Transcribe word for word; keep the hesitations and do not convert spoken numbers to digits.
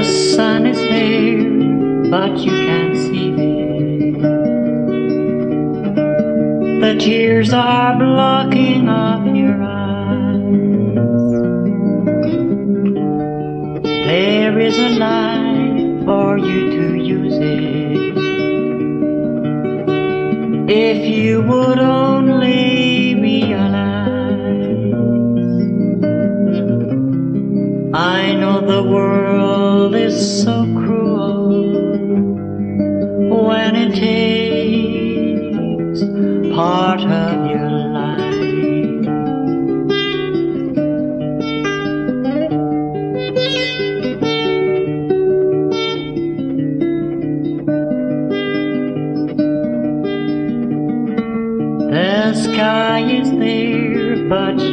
sun is there, but you can't see it. The tears are blocking off your eyes. There is a light for you to use it. If you would only realize, I know the world is so cruel when it takes part of your life. The sky is there, but